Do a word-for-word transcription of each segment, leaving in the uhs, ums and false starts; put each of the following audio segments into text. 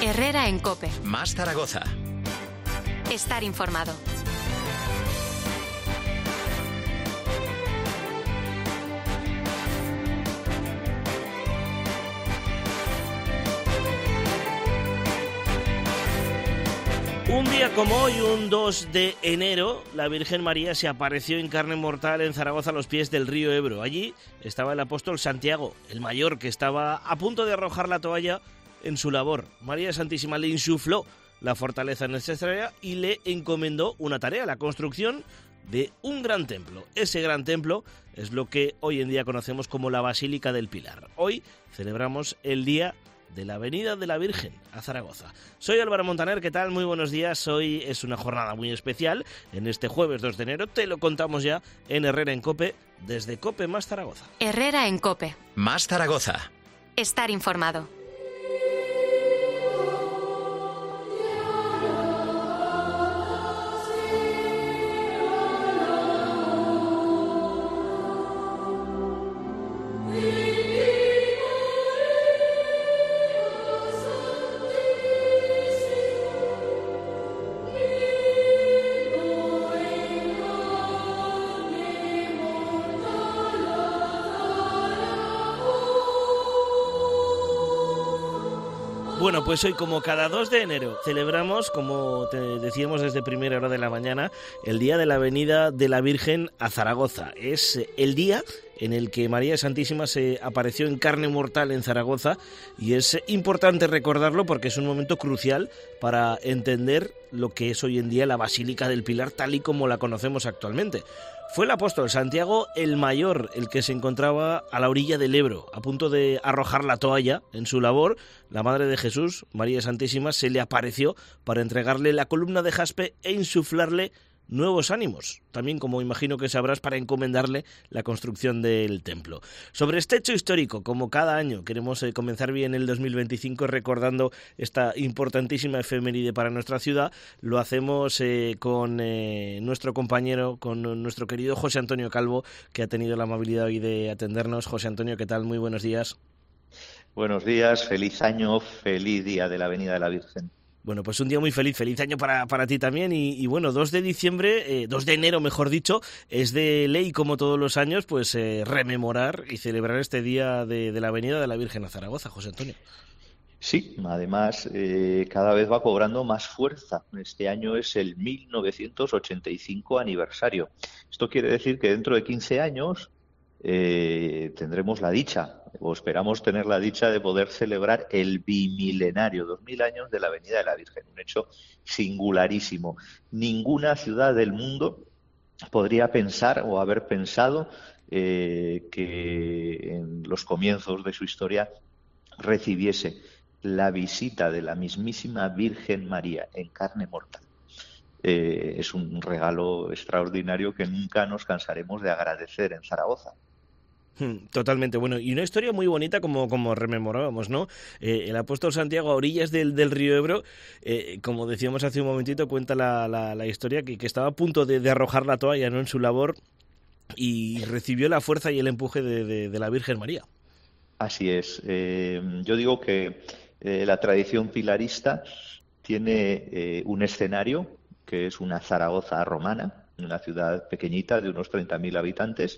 Herrera en COPE. Más Zaragoza. Estar informado. Un día como hoy, un dos de enero, la Virgen María se apareció en carne mortal en Zaragoza a los pies del río Ebro. Allí estaba el apóstol Santiago, el mayor, que estaba a punto de arrojar la toalla en su labor. María Santísima le insufló la fortaleza necesaria y le encomendó una tarea, la construcción de un gran templo. Ese gran templo es lo que hoy en día conocemos como la Basílica del Pilar. Hoy celebramos el día de la Venida de la Virgen a Zaragoza. Soy Álvaro Montaner, ¿qué tal? Muy buenos días. Hoy es una jornada muy especial. En este jueves dos de enero te lo contamos ya en Herrera en COPE, desde COPE Más Zaragoza. Herrera en COPE. Más Zaragoza. Estar informado. Bueno, pues hoy, como cada dos de enero, celebramos, como te decíamos desde primera hora de la mañana, el día de la Venida de la Virgen a Zaragoza. Es el día en el que María Santísima se apareció en carne mortal en Zaragoza, y es importante recordarlo porque es un momento crucial para entender lo que es hoy en día la Basílica del Pilar tal y como la conocemos actualmente. Fue el apóstol Santiago el mayor el que se encontraba a la orilla del Ebro, a punto de arrojar la toalla en su labor. La Madre de Jesús, María Santísima, se le apareció para entregarle la columna de jaspe e insuflarle nuevos ánimos, también, como imagino que sabrás, para encomendarle la construcción del templo. Sobre este hecho histórico, como cada año, queremos eh, comenzar bien el dos mil veinticinco recordando esta importantísima efeméride para nuestra ciudad. Lo hacemos eh, con eh, nuestro compañero, con nuestro querido José Antonio Calvo, que ha tenido la amabilidad hoy de atendernos. José Antonio, ¿qué tal? Muy buenos días. Buenos días, feliz año, feliz día de la Venida de la Virgen. Bueno, pues un día muy feliz, feliz año para, para ti también y, y bueno, dos de diciembre, eh, dos de enero mejor dicho, es de ley como todos los años, pues eh, rememorar y celebrar este día de, de la Venida de la Virgen a Zaragoza, José Antonio. Sí, además eh, cada vez va cobrando más fuerza. Este año es el mil novecientos ochenta y cinco aniversario. Esto quiere decir que dentro de quince años eh, tendremos la dicha, o esperamos tener la dicha de poder celebrar el bimilenario, dos mil años de la Venida de la Virgen, un hecho singularísimo. Ninguna ciudad del mundo podría pensar o haber pensado eh, que en los comienzos de su historia recibiese la visita de la mismísima Virgen María en carne mortal. Eh, es un regalo extraordinario que nunca nos cansaremos de agradecer en Zaragoza. Totalmente, bueno, y una historia muy bonita como, como rememorábamos, ¿no? Eh, el apóstol Santiago a orillas del, del río Ebro, eh, como decíamos hace un momentito, cuenta la, la, la historia que, que estaba a punto de, de arrojar la toalla, ¿no?, en su labor, y recibió la fuerza y el empuje de, de, de la Virgen María. Así es. Eh, yo digo que eh, la tradición pilarista tiene eh, un escenario que es una Zaragoza romana, una ciudad pequeñita de unos treinta mil habitantes,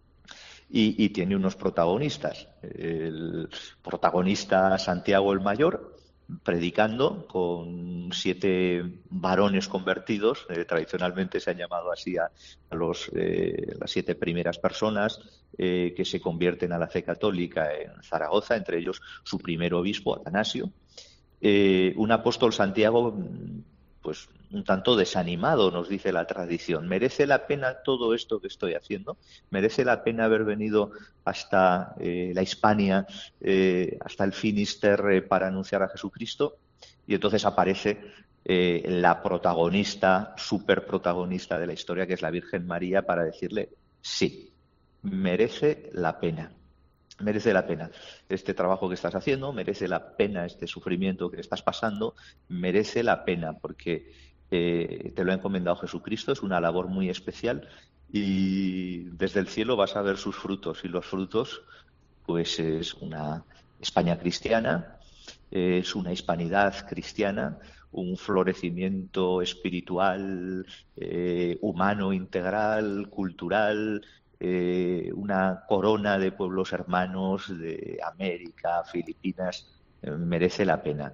y, y tiene unos protagonistas. El protagonista Santiago el Mayor, predicando con siete varones convertidos, eh, tradicionalmente se han llamado así a, a los, eh, las siete primeras personas eh, que se convierten a la fe católica en Zaragoza, entre ellos su primer obispo, Atanasio. Eh, un apóstol Santiago, pues un tanto desanimado, nos dice la tradición. ¿Merece la pena todo esto que estoy haciendo? ¿Merece la pena haber venido hasta eh, la Hispania, eh, hasta el Finisterre para anunciar a Jesucristo? Y entonces aparece eh, la protagonista, superprotagonista de la historia, que es la Virgen María, para decirle sí, merece la pena. Merece la pena este trabajo que estás haciendo, merece la pena este sufrimiento que estás pasando, merece la pena porque eh, te lo ha encomendado Jesucristo, es una labor muy especial y desde el cielo vas a ver sus frutos y los frutos pues es una España cristiana, eh, es una hispanidad cristiana, un florecimiento espiritual, eh, humano, integral, cultural, eh, una corona de pueblos hermanos de América, Filipinas, eh, merece la pena.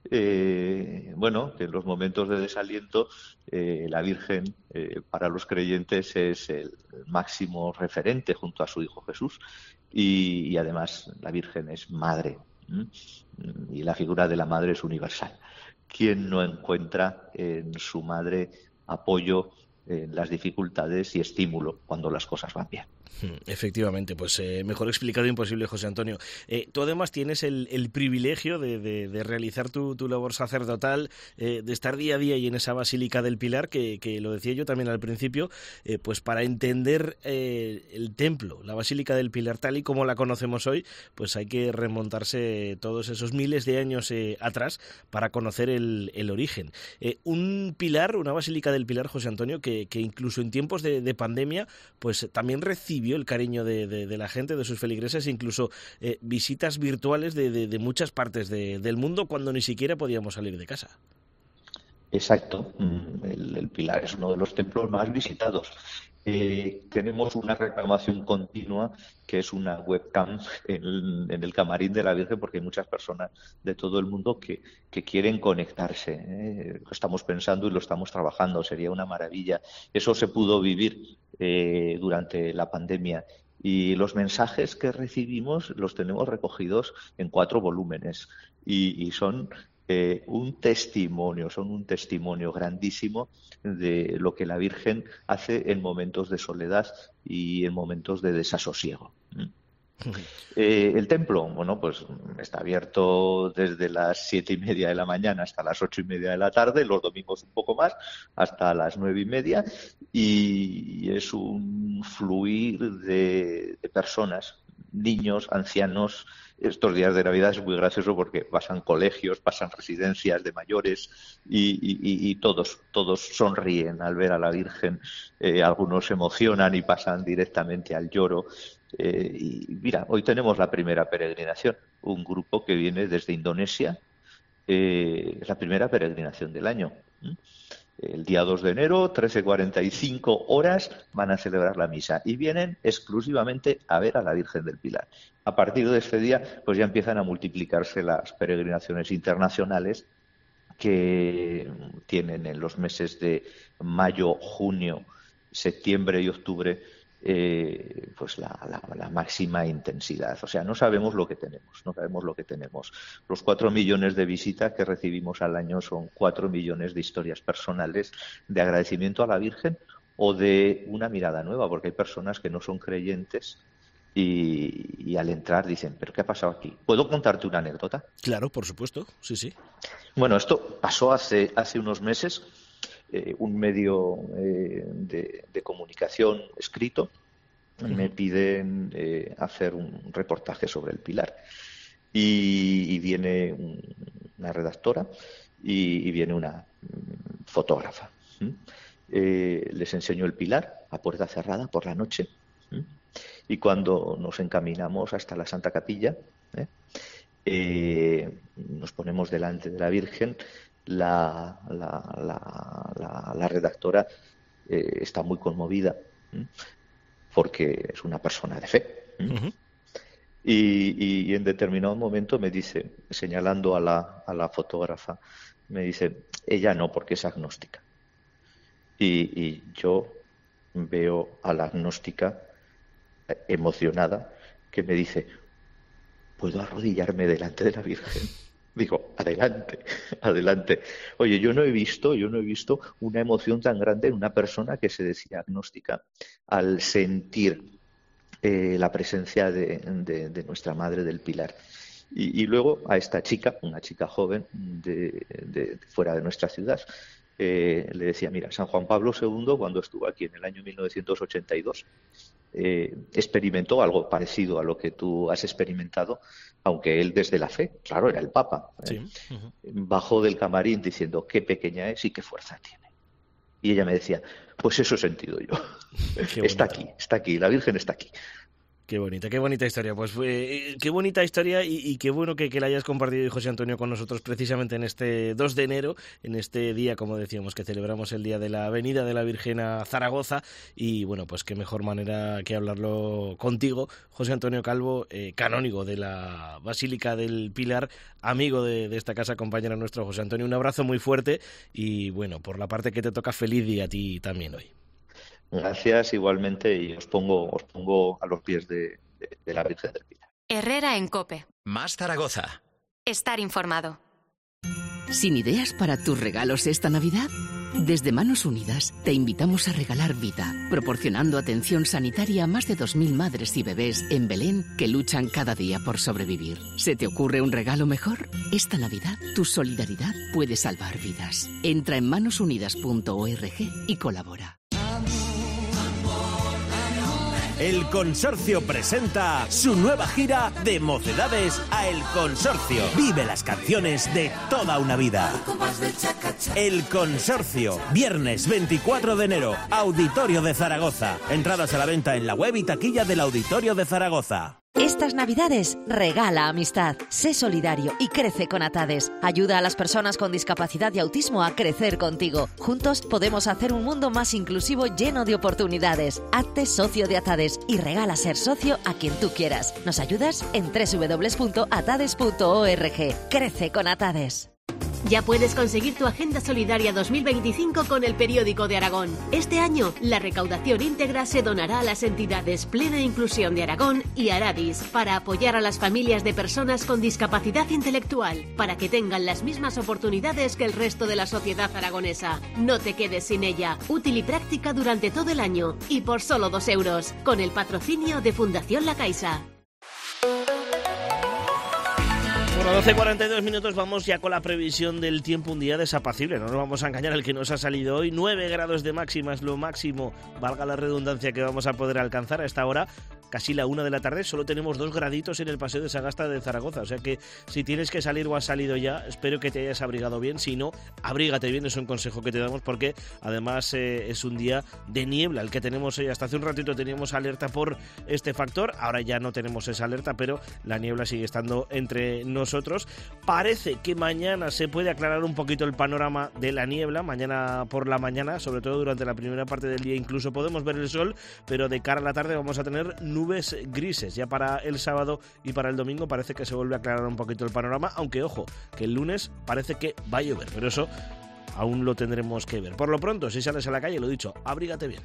Eh, bueno, que en los momentos de desaliento eh, la Virgen eh, para los creyentes es el máximo referente junto a su Hijo Jesús y, y además la Virgen es madre, ¿m? Y la figura de la madre es universal. ¿Quién no encuentra en su madre apoyo en las dificultades y estímulo cuando las cosas van bien? Efectivamente, pues eh, mejor explicado imposible, José Antonio. Eh, tú además tienes el, el privilegio de, de, de realizar tu, tu labor sacerdotal, eh, de estar día a día y en esa Basílica del Pilar, que, que lo decía yo también al principio, eh, pues para entender eh, el templo, la Basílica del Pilar tal y como la conocemos hoy, pues hay que remontarse todos esos miles de años eh, atrás para conocer el, el origen. Eh, un pilar, una Basílica del Pilar, José Antonio, que, que incluso en tiempos de, de pandemia, pues también recibió el cariño de, de, de la gente, de sus feligreses, incluso eh, visitas virtuales de, de, de muchas partes de, del mundo cuando ni siquiera podíamos salir de casa. Exacto, el, el Pilar es uno de los templos más visitados. Eh, tenemos una reclamación continua que es una webcam en, en el camarín de la Virgen, porque hay muchas personas de todo el mundo que, que quieren conectarse. ¿eh? Lo estamos pensando y lo estamos trabajando, sería una maravilla. Eso se pudo vivir eh, durante la pandemia. Y los mensajes que recibimos los tenemos recogidos en cuatro volúmenes y, y son eh, un testimonio, son un testimonio grandísimo de lo que la Virgen hace en momentos de soledad y en momentos de desasosiego. Eh, el templo, bueno, pues está abierto desde las siete y media de la mañana hasta las ocho y media de la tarde, los domingos un poco más, hasta las nueve y media, y es un fluir de, de personas, niños, ancianos. Estos días de Navidad es muy gracioso porque pasan colegios, pasan residencias de mayores y, y, y todos, todos sonríen al ver a la Virgen. Eh, algunos se emocionan y pasan directamente al lloro. Eh, y mira, hoy tenemos la primera peregrinación, un grupo que viene desde Indonesia, eh, es la primera peregrinación del año. ¿Mm? El día dos de enero, trece cuarenta y cinco horas, van a celebrar la misa y vienen exclusivamente a ver a la Virgen del Pilar. A partir de este día, pues ya empiezan a multiplicarse las peregrinaciones internacionales que tienen en los meses de mayo, junio, septiembre y octubre Eh, pues la, la, la máxima intensidad. O sea, no sabemos lo que tenemos, no sabemos lo que tenemos. Los cuatro millones de visitas que recibimos al año son cuatro millones de historias personales de agradecimiento a la Virgen o de una mirada nueva, porque hay personas que no son creyentes y, y al entrar dicen, ¿pero qué ha pasado aquí? ¿Puedo contarte una anécdota? Claro, por supuesto, sí, sí. Bueno, esto pasó hace, hace unos meses. Eh, un medio eh, de, de comunicación escrito me piden eh, hacer un reportaje sobre el Pilar y, y viene un, una redactora y, y viene una um, fotógrafa. ¿Mm? Eh, les enseño el Pilar a puerta cerrada por la noche. ¿Mm? Y cuando nos encaminamos hasta la Santa Capilla, ¿eh? Eh, nos ponemos delante de la Virgen. La, la, la, la, la redactora eh, está muy conmovida ¿eh? porque es una persona de fe. ¿eh? Uh-huh. y, y en determinado momento me dice, señalando a la, a la fotógrafa, me dice, ella no, porque es agnóstica. Y, y yo veo a la agnóstica emocionada que me dice, ¿puedo arrodillarme delante de la Virgen? Digo, adelante, adelante. Oye, yo no he visto, yo no he visto una emoción tan grande en una persona que se decía agnóstica al sentir eh, la presencia de, de, de nuestra Madre del Pilar. Y, y luego a esta chica, una chica joven de, de, de fuera de nuestra ciudad, eh, le decía, mira, San Juan Pablo segundo, cuando estuvo aquí en el año mil novecientos ochenta y dos, eh, experimentó algo parecido a lo que tú has experimentado, aunque él desde la fe, claro, era el Papa, ¿eh? Sí. Uh-huh. Bajó del camarín diciendo qué pequeña es y qué fuerza tiene. Y ella me decía, pues eso he sentido yo. Está aquí, está aquí, la Virgen está aquí. Qué bonita, qué bonita historia. Pues eh, qué bonita historia y, y qué bueno que, que la hayas compartido, José Antonio, con nosotros precisamente en este dos de enero, en este día, como decíamos, que celebramos el Día de la Avenida de la Virgen a Zaragoza. Y bueno, pues qué mejor manera que hablarlo contigo, José Antonio Calvo, eh, canónigo de la Basílica del Pilar, amigo de, de esta casa, compañero nuestro. José Antonio, un abrazo muy fuerte y bueno, por la parte que te toca, feliz día a ti también hoy. Gracias, igualmente, y os pongo, os pongo a los pies de, de, de la Virgen del Pilar. Herrera en COPE. Más Zaragoza. Estar informado. ¿Sin ideas para tus regalos esta Navidad? Desde Manos Unidas te invitamos a regalar vida, proporcionando atención sanitaria a más de dos mil madres y bebés en Belén que luchan cada día por sobrevivir. ¿Se te ocurre un regalo mejor? Esta Navidad, tu solidaridad puede salvar vidas. Entra en manos unidas punto org y colabora. El Consorcio presenta su nueva gira de Mocedades a El Consorcio. Vive las canciones de toda una vida. El Consorcio, viernes veinticuatro de enero, Auditorio de Zaragoza. Entradas a la venta en la web y taquilla del Auditorio de Zaragoza. Estas Navidades regala amistad, sé solidario y crece con Atades. Ayuda a las personas con discapacidad y autismo a crecer contigo. Juntos podemos hacer un mundo más inclusivo lleno de oportunidades. Hazte socio de Atades y regala ser socio a quien tú quieras. ¿Nos ayudas? En doble u doble u doble u punto atades punto org. Crece con Atades. Ya puedes conseguir tu Agenda Solidaria dos mil veinticinco con el Periódico de Aragón. Este año, la recaudación íntegra se donará a las entidades Plena Inclusión de Aragón y Aradis para apoyar a las familias de personas con discapacidad intelectual, para que tengan las mismas oportunidades que el resto de la sociedad aragonesa. No te quedes sin ella. Útil y práctica durante todo el año y por solo dos euros, con el patrocinio de Fundación La Caixa. Bueno, doce cuarenta y dos minutos, vamos ya con la previsión del tiempo, un día desapacible, no nos vamos a engañar, el que nos ha salido hoy, nueve grados de máxima es lo máximo, valga la redundancia, que vamos a poder alcanzar a esta hora, casi la una de la tarde, solo tenemos dos graditos en el Paseo de Sagasta de Zaragoza, o sea que si tienes que salir o has salido ya, espero que te hayas abrigado bien, si no, abrígate bien, es un consejo que te damos porque además eh, es un día de niebla, el que tenemos hoy, hasta hace un ratito teníamos alerta por este factor, ahora ya no tenemos esa alerta, pero la niebla sigue estando entre nosotros. Nosotros. Parece que mañana se puede aclarar un poquito el panorama de la niebla, mañana por la mañana, sobre todo durante la primera parte del día incluso podemos ver el sol, pero de cara a la tarde vamos a tener nubes grises. Ya para el sábado y para el domingo parece que se vuelve a aclarar un poquito el panorama, aunque ojo, que el lunes parece que va a llover, pero eso aún lo tendremos que ver. Por lo pronto, si sales a la calle, lo dicho, abrígate bien.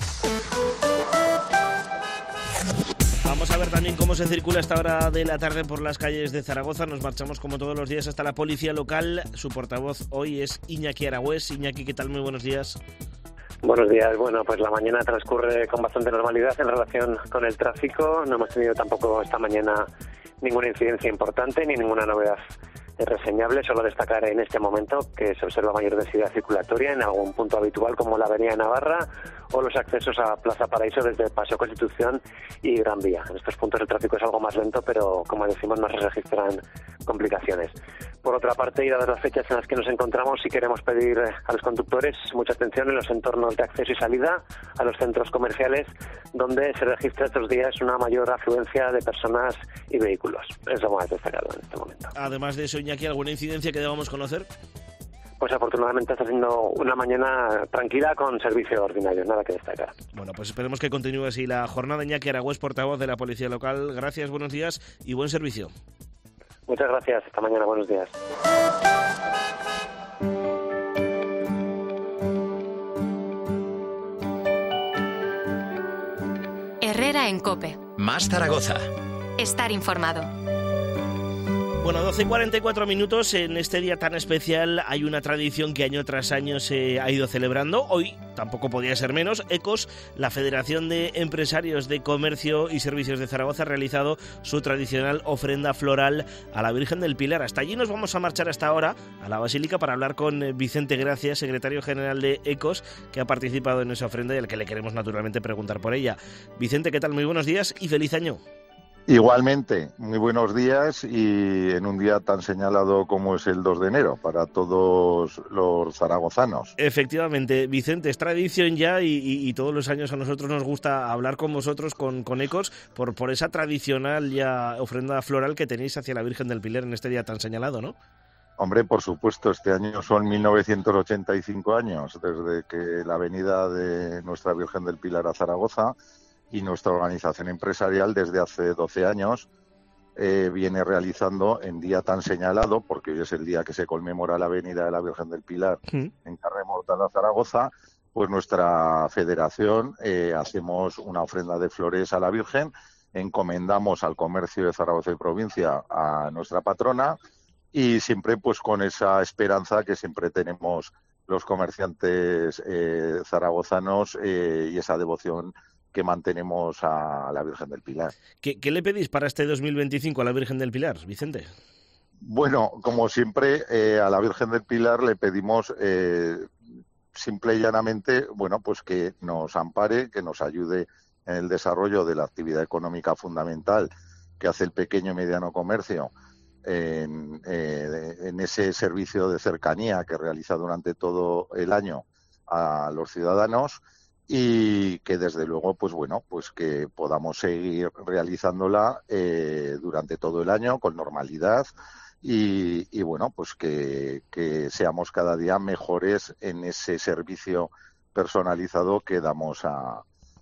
Vamos a ver también cómo se circula a esta hora de la tarde por las calles de Zaragoza. Nos marchamos como todos los días hasta la policía local. Su portavoz hoy es Iñaki Aragüés. Iñaki, ¿qué tal? Muy buenos días. Buenos días. Bueno, pues la mañana transcurre con bastante normalidad en relación con el tráfico. No hemos tenido tampoco esta mañana ninguna incidencia importante ni ninguna novedad reseñable. Solo destacar en este momento que se observa mayor densidad circulatoria en algún punto habitual como la Avenida de Navarra o los accesos a Plaza Paraíso desde Paseo Constitución y Gran Vía. En estos puntos el tráfico es algo más lento, pero como decimos no se registran complicaciones. Por otra parte, y dadas las fechas en las que nos encontramos, sí queremos pedir a los conductores mucha atención en los entornos de acceso y salida a los centros comerciales, donde se registra estos días una mayor afluencia de personas y vehículos. Es lo más destacado en este momento. Además de eso, Iñaki, ¿alguna incidencia que debamos conocer? Pues afortunadamente está siendo una mañana tranquila con servicio ordinario, nada que destacar. Bueno, pues esperemos que continúe así la jornada. Iñaki Aragüés, portavoz de la Policía Local. Gracias, buenos días y buen servicio. Muchas gracias, hasta mañana, buenos días. Herrera en COPE. Más Zaragoza. Estar informado. Bueno, doce cuarenta y cuatro minutos, en este día tan especial hay una tradición que año tras año se ha ido celebrando. Hoy tampoco podía ser menos. ECOS, la Federación de Empresarios de Comercio y Servicios de Zaragoza, ha realizado su tradicional ofrenda floral a la Virgen del Pilar. Hasta allí nos vamos a marchar hasta ahora, a la Basílica, para hablar con Vicente Gracia, secretario general de ECOS, que ha participado en esa ofrenda y al que le queremos naturalmente preguntar por ella. Vicente, ¿qué tal? Muy buenos días y feliz año. Igualmente, muy buenos días y en un día tan señalado como es el dos de enero para todos los zaragozanos. Efectivamente, Vicente, es tradición ya y, y, y todos los años a nosotros nos gusta hablar con vosotros, con, con Ecos, por, por esa tradicional ya ofrenda floral que tenéis hacia la Virgen del Pilar en este día tan señalado, ¿no? Hombre, por supuesto, este año son mil novecientos ochenta y cinco años desde que la venida de nuestra Virgen del Pilar a Zaragoza, y nuestra organización empresarial desde hace doce años eh, viene realizando en día tan señalado, porque hoy es el día que se conmemora la venida de la Virgen del Pilar sí. en carne mortal a Zaragoza, pues nuestra federación eh, hacemos una ofrenda de flores a la Virgen, encomendamos al comercio de Zaragoza y provincia a nuestra patrona y siempre pues con esa esperanza que siempre tenemos los comerciantes eh, zaragozanos eh, y esa devoción que mantenemos a la Virgen del Pilar. ¿Qué, qué le pedís para este dos mil veinticinco a la Virgen del Pilar, Vicente? Bueno, como siempre, eh, a la Virgen del Pilar le pedimos eh, simple y llanamente, bueno, pues que nos ampare, que nos ayude en el desarrollo de la actividad económica fundamental que hace el pequeño y mediano comercio en, eh, en ese servicio de cercanía que realiza durante todo el año a los ciudadanos, y que desde luego pues bueno pues que podamos seguir realizándola eh, durante todo el año con normalidad y, y bueno pues que, que seamos cada día mejores en ese servicio personalizado que damos a,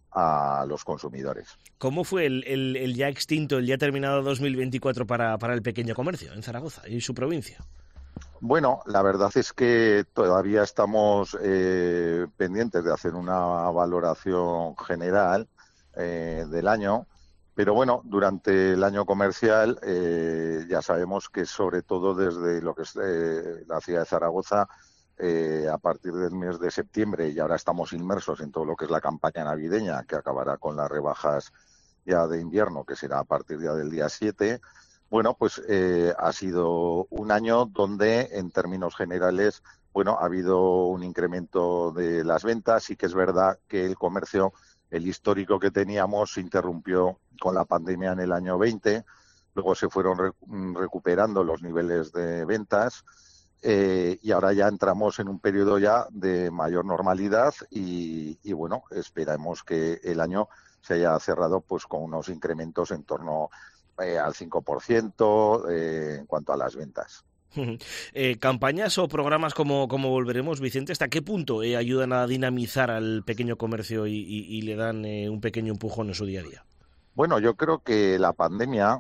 a los consumidores. ¿Cómo fue el, el, el ya extinto, el ya terminado dos mil veinticuatro para, para el pequeño comercio en Zaragoza y su provincia? Bueno, la verdad es que todavía estamos eh, pendientes de hacer una valoración general eh, del año, pero bueno, durante el año comercial eh, ya sabemos que sobre todo desde lo que es eh, la ciudad de Zaragoza, eh, a partir del mes de septiembre, y ahora estamos inmersos en todo lo que es la campaña navideña, que acabará con las rebajas ya de invierno, que será a partir ya del día siete, bueno, pues eh, ha sido un año donde, en términos generales, bueno, ha habido un incremento de las ventas. Sí que es verdad que el comercio, el histórico que teníamos, se interrumpió con la pandemia en el año veinte. Luego se fueron re- recuperando los niveles de ventas eh, y ahora ya entramos en un periodo ya de mayor normalidad y, y bueno, esperamos que el año se haya cerrado pues con unos incrementos en torno Eh, al cinco por ciento eh, en cuanto a las ventas. Eh, ¿Campañas o programas como, como Volveremos, Vicente, hasta qué punto eh, ayudan a dinamizar al pequeño comercio y, y, y le dan eh, un pequeño empujón en su día a día? Bueno, yo creo que la pandemia,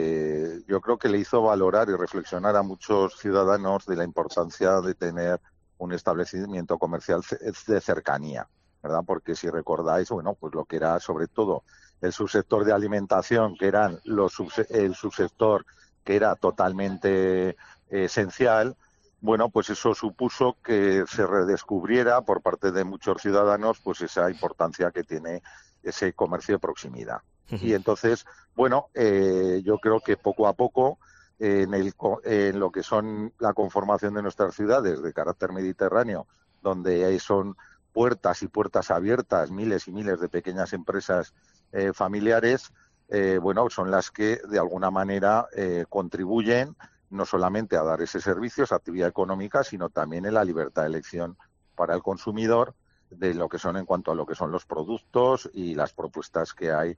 eh, yo creo que le hizo valorar y reflexionar a muchos ciudadanos de la importancia de tener un establecimiento comercial de cercanía, ¿verdad? Porque si recordáis, bueno, pues lo que era sobre todo el subsector de alimentación, que eran los subse- el subsector que era totalmente eh, esencial, bueno, pues eso supuso que se redescubriera por parte de muchos ciudadanos pues esa importancia que tiene ese comercio de proximidad. Uh-huh. Y entonces, bueno, eh, yo creo que poco a poco eh, en, el, en lo que son la conformación de nuestras ciudades de carácter mediterráneo, donde son puertas y puertas abiertas, miles y miles de pequeñas empresas Eh, familiares, eh, bueno, son las que de alguna manera eh, contribuyen no solamente a dar ese servicio, esa actividad económica, sino también en la libertad de elección para el consumidor de lo que son en cuanto a lo que son los productos y las propuestas que hay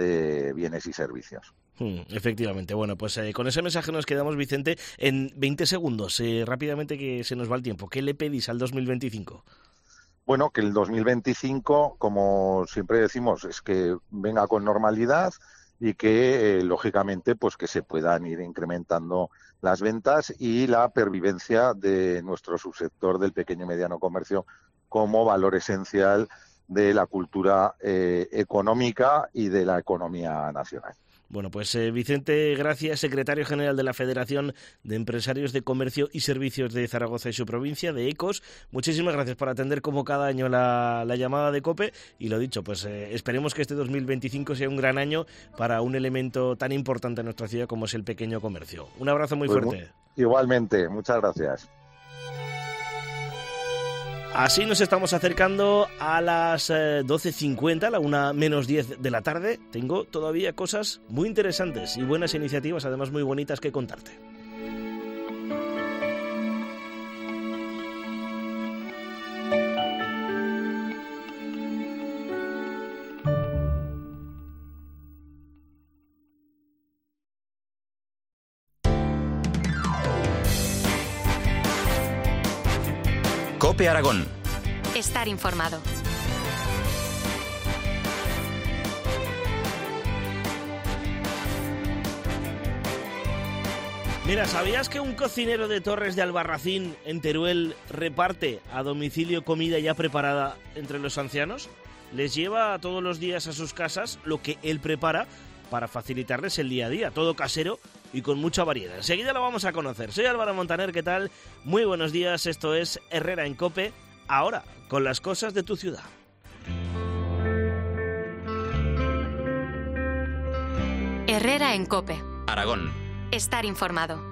de bienes y servicios. Hmm, efectivamente. Bueno, pues eh, con ese mensaje nos quedamos, Vicente. En veinte segundos, eh, rápidamente que se nos va el tiempo. ¿Qué le pedís al dos mil veinticinco? Bueno, que el dos mil veinticinco, como siempre decimos, es que venga con normalidad y que, eh, lógicamente, pues que se puedan ir incrementando las ventas y la pervivencia de nuestro subsector del pequeño y mediano comercio como valor esencial de la cultura eh, económica y de la economía nacional. Bueno, pues eh, Vicente Gracia, secretario general de la Federación de Empresarios de Comercio y Servicios de Zaragoza y su provincia, de Ecos, muchísimas gracias por atender como cada año la, la llamada de COPE y lo dicho, pues eh, esperemos que este dos mil veinticinco sea un gran año para un elemento tan importante en nuestra ciudad como es el pequeño comercio. Un abrazo muy pues fuerte. Muy, igualmente, muchas gracias. Así nos estamos acercando a las eh, doce cincuenta, la una menos diez de la tarde. Tengo todavía cosas muy interesantes y buenas iniciativas, además muy bonitas, que contarte. COPE Aragón. Estar informado. Mira, ¿sabías que un cocinero de Torres de Albarracín, en Teruel, reparte a domicilio comida ya preparada entre los ancianos? Les lleva todos los días a sus casas lo que él prepara para facilitarles el día a día, todo casero y con mucha variedad. Enseguida lo vamos a conocer. Soy Álvaro Montaner, ¿qué tal? Muy buenos días, esto es Herrera en COPE, ahora con las cosas de tu ciudad. Herrera en COPE. Aragón. Estar informado.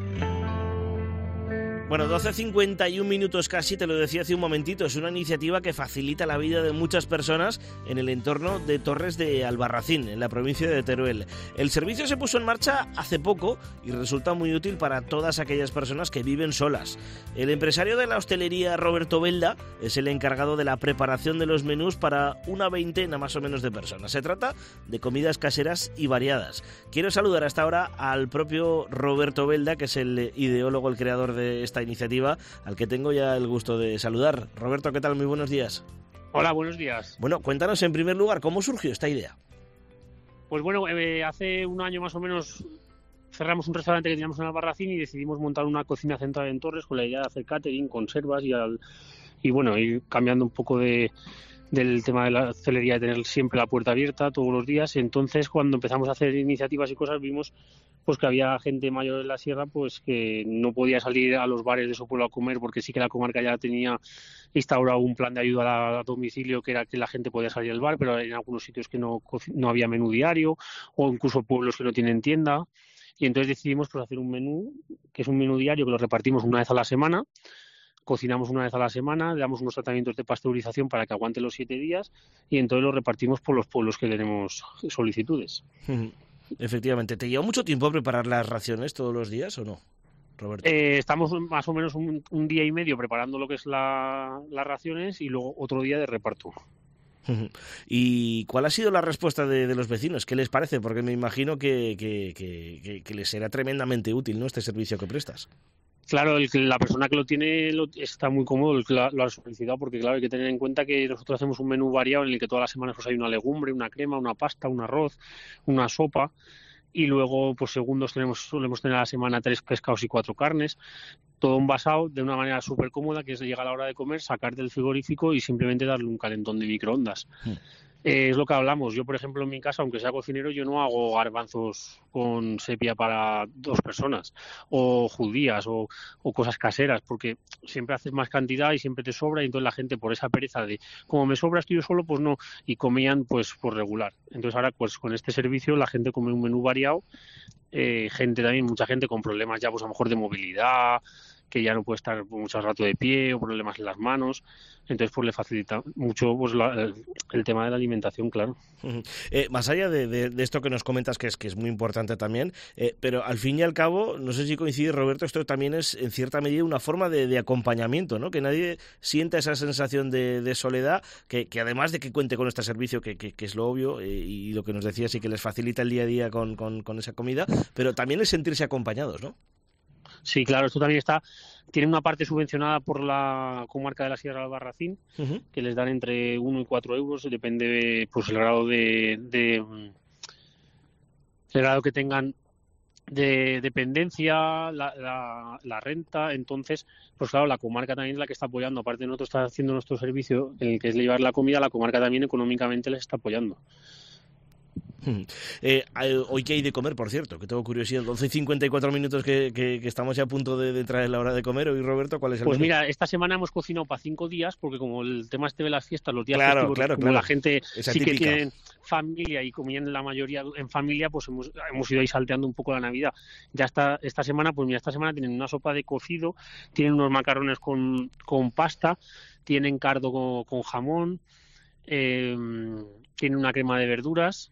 Bueno, doce cincuenta y un minutos casi, te lo decía hace un momentito, es una iniciativa que facilita la vida de muchas personas en el entorno de Torres de Albarracín, en la provincia de Teruel. El servicio se puso en marcha hace poco y resulta muy útil para todas aquellas personas que viven solas. El empresario de la hostelería, Roberto Belda, es el encargado de la preparación de los menús para una veintena más o menos de personas. Se trata de comidas caseras y variadas. Quiero saludar hasta ahora al propio Roberto Belda, que es el ideólogo, el creador de esta iniciativa, al que tengo ya el gusto de saludar. Roberto, ¿qué tal? Muy buenos días. Hola, buenos días. Bueno, cuéntanos en primer lugar, ¿cómo surgió esta idea? Pues bueno, eh, hace un año más o menos cerramos un restaurante que teníamos en Albarracín y decidimos montar una cocina central en Torres con la idea de hacer catering, conservas y, al, y bueno, ir cambiando un poco de del tema de la hostelería, de tener siempre la puerta abierta todos los días. Entonces, cuando empezamos a hacer iniciativas y cosas, vimos pues que había gente mayor en la sierra pues que no podía salir a los bares de su pueblo a comer, porque sí que la comarca ya tenía instaurado un plan de ayuda a domicilio, que era que la gente podía salir al bar, pero en algunos sitios que no, no había menú diario, o incluso pueblos que no tienen tienda. Y entonces decidimos pues hacer un menú, que es un menú diario, que lo repartimos una vez a la semana. Cocinamos una vez a la semana, le damos unos tratamientos de pasteurización para que aguante los siete días y entonces lo repartimos por los pueblos que tenemos solicitudes. Efectivamente. ¿Te lleva mucho tiempo preparar las raciones todos los días o no, Roberto? Eh, estamos más o menos un, un día y medio preparando lo que es la, las raciones y luego otro día de reparto. ¿Y cuál ha sido la respuesta de, de los vecinos? ¿Qué les parece? Porque me imagino que, que, que, que, que les será tremendamente útil, ¿no?, este servicio que prestas. Claro, el, la persona que lo tiene lo, está muy cómodo, el que lo, lo ha solicitado, porque claro, hay que tener en cuenta que nosotros hacemos un menú variado en el que todas las semanas pues hay una legumbre, una crema, una pasta, un arroz, una sopa, y luego pues segundos tenemos solemos tener a la semana tres pescados y cuatro carnes, todo envasado de una manera súper cómoda, que es llegar a la hora de comer, sacar del frigorífico y simplemente darle un calentón de microondas. Mm. Eh, es lo que hablamos. Yo, por ejemplo, en mi casa, aunque sea cocinero, yo no hago garbanzos con sepia para dos personas, o judías, o, o cosas caseras, porque siempre haces más cantidad y siempre te sobra, y entonces la gente, por esa pereza de, como me sobra estoy yo solo, pues no, y comían pues por regular. Entonces ahora, pues con este servicio, la gente come un menú variado, eh, gente también, mucha gente con problemas ya, pues a lo mejor de movilidad, que ya no puede estar mucho rato de pie o problemas en las manos, entonces pues le facilita mucho pues la, el, el tema de la alimentación, claro. Uh-huh. Eh, más allá de, de, de esto que nos comentas, que es que es muy importante también, eh, pero al fin y al cabo, no sé si coincide, Roberto, esto también es en cierta medida una forma de, de acompañamiento, ¿no? Que nadie sienta esa sensación de, de soledad, que, que además de que cuente con este servicio, que, que, que es lo obvio, eh, y lo que nos decías, y que les facilita el día a día con, con, con esa comida, pero también es sentirse acompañados, ¿no? Sí, claro, esto también está, tiene una parte subvencionada por la comarca de la Sierra de Albarracín, uh-huh. que les dan entre uno y cuatro euros, depende pues el grado de, de el grado que tengan de dependencia, la, la, la renta. Entonces, pues claro, la comarca también es la que está apoyando, aparte de nosotros estar haciendo nuestro servicio, en el que es llevar la comida, la comarca también económicamente les está apoyando. Eh, hoy qué hay de comer, por cierto, que tengo curiosidad. once y cincuenta y cuatro minutos que, que, que estamos ya a punto de, de entrar en la hora de comer. Hoy, Roberto, ¿cuál es el Pues menú? mira, esta semana hemos cocinado para cinco días, porque como el tema este de las fiestas, los días Claro, festivos, claro, como claro. la gente Esa sí que típica. tienen familia y comían la mayoría en familia, pues hemos, hemos ido ahí salteando un poco la Navidad. Ya está, esta semana, pues mira, esta semana tienen una sopa de cocido, tienen unos macarrones con, con pasta, tienen cardo con, con jamón, eh, tienen una crema de verduras.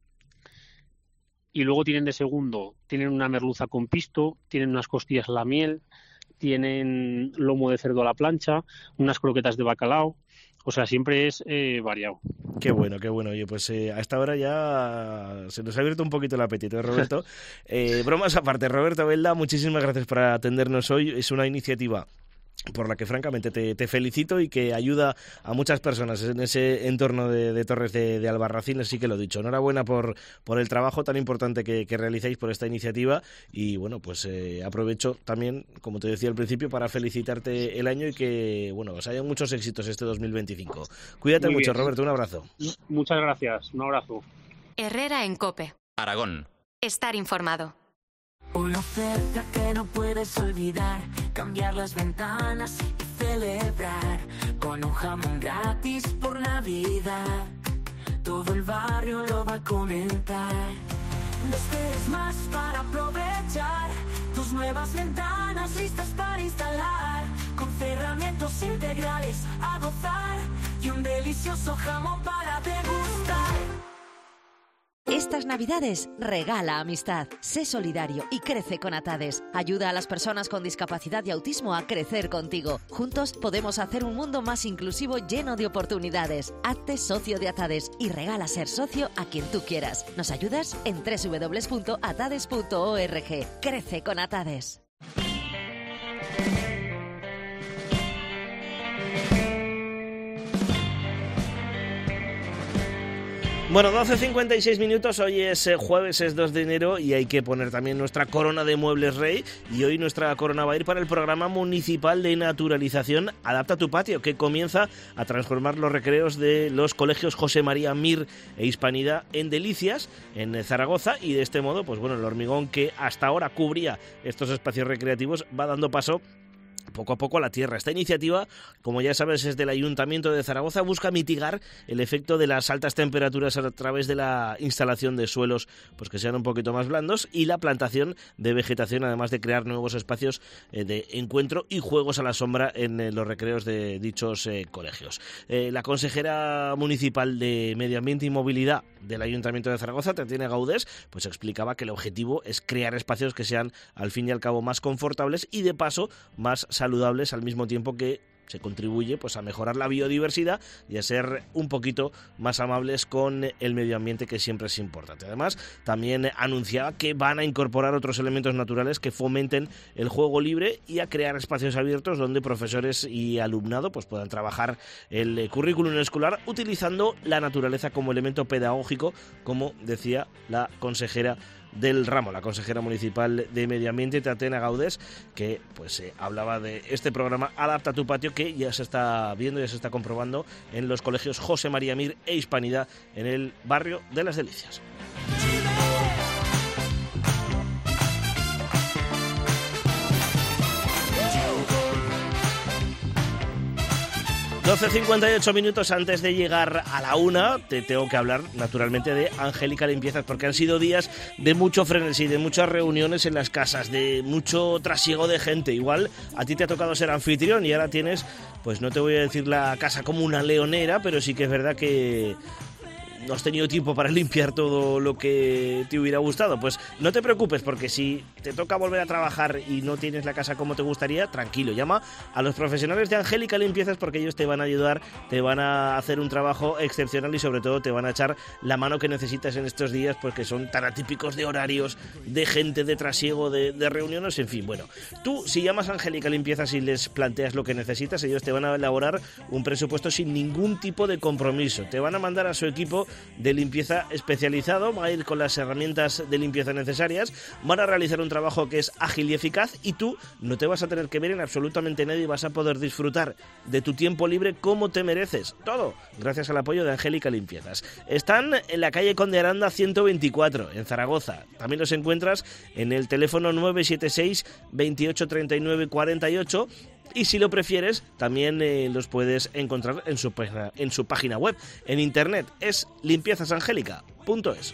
Y luego tienen de segundo, tienen una merluza con pisto, tienen unas costillas a la miel, tienen lomo de cerdo a la plancha, unas croquetas de bacalao. O sea, siempre es eh, variado. Qué bueno, qué bueno. Oye, pues eh, a esta hora ya se nos ha abierto un poquito el apetito, ¿eh, Roberto? eh, bromas aparte, Roberto Belda, muchísimas gracias por atendernos hoy. Es una iniciativa por la que francamente te, te felicito y que ayuda a muchas personas en ese entorno de, de Torres de, de Albarracín, así que lo dicho, enhorabuena por, por el trabajo tan importante que, que realizáis, por esta iniciativa, y bueno, pues eh, aprovecho también, como te decía al principio, para felicitarte el año y que, bueno, os hayan muchos éxitos este dos mil veinticinco. Cuídate Muy mucho, bien. Roberto, un abrazo. Muchas gracias, un abrazo. Herrera en COPE. Aragón. Estar informado. Una oferta que no puedes olvidar, cambiar las ventanas y celebrar con un jamón gratis por Navidad. Todo el barrio lo va a comentar. No esperes más para aprovechar tus nuevas ventanas listas para instalar, con cerramientos integrales a gozar y un delicioso jamón para degustar. Estas Navidades regala amistad, sé solidario y crece con Atades. Ayuda a las personas con discapacidad y autismo a crecer contigo. Juntos podemos hacer un mundo más inclusivo lleno de oportunidades. Hazte socio de Atades y regala ser socio a quien tú quieras. ¿Nos ayudas? En doble u doble u doble u punto atades punto org. Crece con Atades. Bueno, doce cincuenta y seis minutos, hoy es eh, jueves, es dos de enero y hay que poner también nuestra corona de Muebles Rey, y hoy nuestra corona va a ir para el programa municipal de naturalización Adapta tu Patio, que comienza a transformar los recreos de los colegios José María Mir e Hispanidad en delicias en Zaragoza, y de este modo, pues bueno, el hormigón que hasta ahora cubría estos espacios recreativos va dando paso poco a poco a la tierra. Esta iniciativa, como ya sabes, es del Ayuntamiento de Zaragoza, busca mitigar el efecto de las altas temperaturas a través de la instalación de suelos pues que sean un poquito más blandos y la plantación de vegetación, además de crear nuevos espacios eh, de encuentro y juegos a la sombra en eh, los recreos de dichos eh, colegios. Eh, la consejera municipal de Medio Ambiente y Movilidad del Ayuntamiento de Zaragoza, Tatiana Gaudés, pues explicaba que el objetivo es crear espacios que sean al fin y al cabo más confortables y de paso más saludables, al mismo tiempo que se contribuye pues a mejorar la biodiversidad y a ser un poquito más amables con el medio ambiente, que siempre es importante. Además, también anunciaba que van a incorporar otros elementos naturales que fomenten el juego libre y a crear espacios abiertos donde profesores y alumnado pues puedan trabajar el currículum escolar utilizando la naturaleza como elemento pedagógico, como decía la consejera del ramo, la consejera municipal de Medio Ambiente, Tatiana Gaudés, que pues eh, hablaba de este programa Adapta tu Patio, que ya se está viendo, ya se está comprobando en los colegios José María Mir e Hispanidad en el barrio de Las Delicias. doce cincuenta y ocho minutos antes de llegar a la una, te tengo que hablar naturalmente de Angélica Limpiezas, porque han sido días de mucho frenesí, de muchas reuniones en las casas, de mucho trasiego de gente. Igual a ti te ha tocado ser anfitrión y ahora tienes, pues no te voy a decir la casa como una leonera, pero sí que es verdad que no has tenido tiempo para limpiar todo lo que te hubiera gustado. Pues no te preocupes, porque si te toca volver a trabajar y no tienes la casa como te gustaría, tranquilo, llama a los profesionales de Angélica Limpiezas, porque ellos te van a ayudar, te van a hacer un trabajo excepcional y sobre todo te van a echar la mano que necesitas en estos días, pues que son tan atípicos de horarios, de gente, de trasiego, de, de reuniones, en fin. Bueno, tú si llamas a Angélica Limpiezas y les planteas lo que necesitas, ellos te van a elaborar un presupuesto sin ningún tipo de compromiso. Te van a mandar a su equipo de limpieza especializado, va a ir con las herramientas de limpieza necesarias, van a realizar un trabajo que es ágil y eficaz y tú no te vas a tener que ver en absolutamente nadie y vas a poder disfrutar de tu tiempo libre como te mereces. Todo gracias al apoyo de Angélica Limpiezas. Están en la calle Conde Aranda ciento veinticuatro, en Zaragoza. También los encuentras en el teléfono nueve siete seis, veintiocho, treinta y nueve, cuarenta y ocho. Y si lo prefieres, también eh, los puedes encontrar en su, en su página web, en internet. Es limpiezas angélica punto es.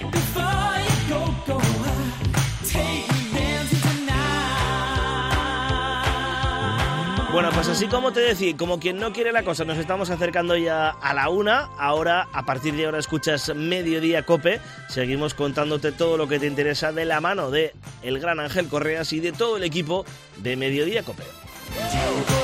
Bueno, pues así como te decía, como quien no quiere la cosa, nos estamos acercando ya a la una. Ahora, a partir de ahora, escuchas Mediodía Cope. Seguimos contándote todo lo que te interesa de la mano de el gran Ángel Correas y de todo el equipo de Mediodía Cope.